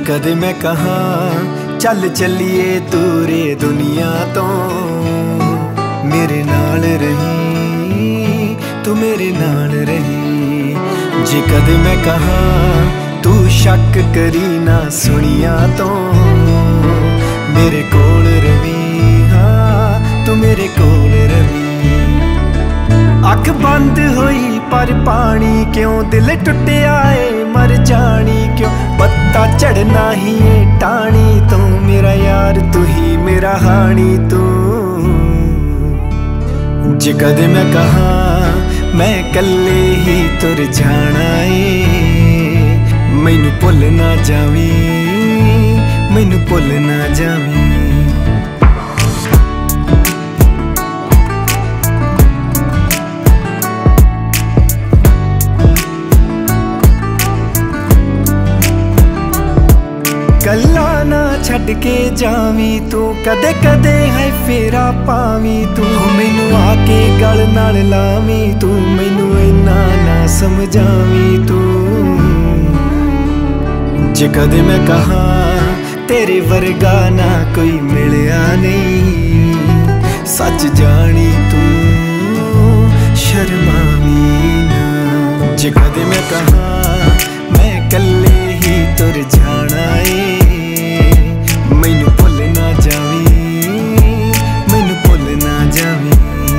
कदे मैं कहा चल चलिए दूरे दुनिया तो, मेरे नाल रही तू मेरे नाल रही। जे कदे मैं कहा तू शक करी ना सुनिया तो, मेरे कोल रवी हाँ तू मेरे कोल रवी। अख बंद होई पर पानी क्यों, दिल टुटिया है मर जानी क्यों, पत्ता चढ़ना ही है टाणी तू, मेरा यार तू ही मेरा हानी तू। जे कदे मैं कहा मैं कल्ले ही तुर जाना है, मैनू भुल ना जावी मैनू भुल ना जावी। गल्ला ना छड़ के जावी तू, कदे कदे है फेरा पावी तू, मैनू आके गल नाल लावी तू, मैनू इन्ना ना समझावी तू। जे कदे मैं कहा तेरे वर्गा ना कोई मिलया नहीं, सच जानी तू शर्मावी ना। जे कदे मैं कहा मैं कल्ले ही तुर जाना है, मैनू भुल ना जावी मैनू भुल ना जावी।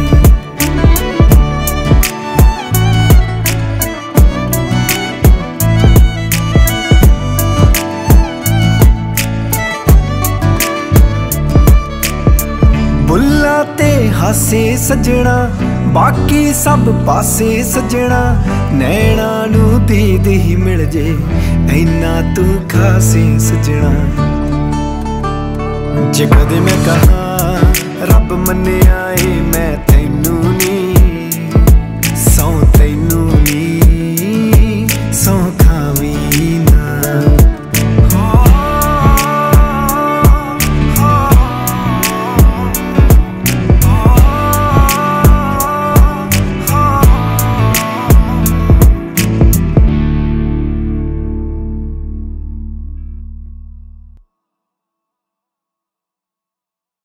बुल्ला ते हासे सजना बाकी सब पासे सजना, नैना नू दीद ही मिल जे इन्ना तू खासे सजना। जे कदे मैं कहा रब मन्निया है मैं तैनू